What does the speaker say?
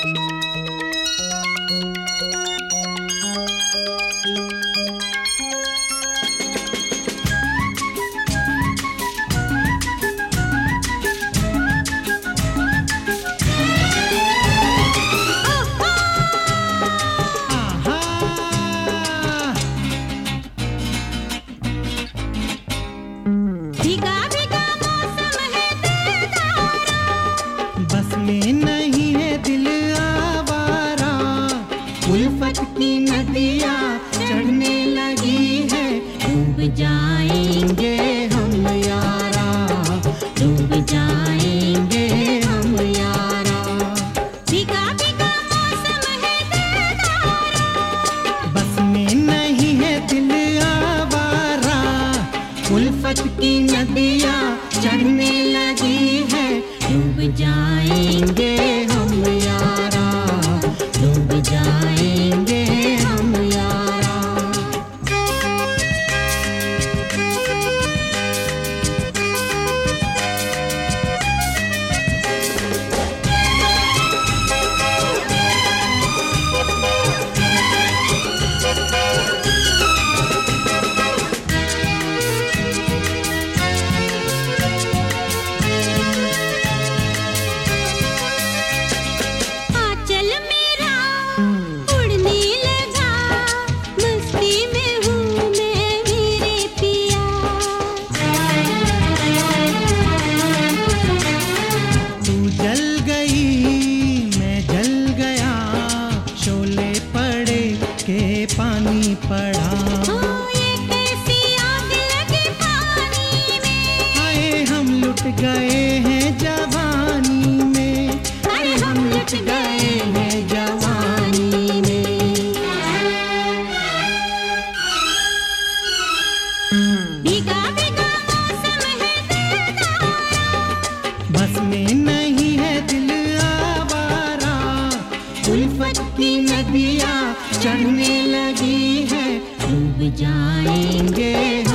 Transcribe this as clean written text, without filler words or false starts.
उल्फत की नदियाँ चढ़ने लगी है, डूब जाएंगे हम यारा, डूब जाएंगे हम यारा। भीगा भीगा मौसम है दिलदारा, बस में नहीं है दिल आवारा। उल्फत की नदियाँ चढ़ने लगी है, डूब जाएंगे हम यारा, डूब जाएंगे हम यारा। पानी पड़ा, ये कैसी आग लगी पानी में, आए हम लुट गए हैं जवानी में, अरे हम लुट गए हैं जवानी में। भीगा भीगा मौसम है दिलदारा, बस में नहीं है दिल आवारा। उल्फत की नदियाँ चढ़ने लगी है, डूब जाएंगे।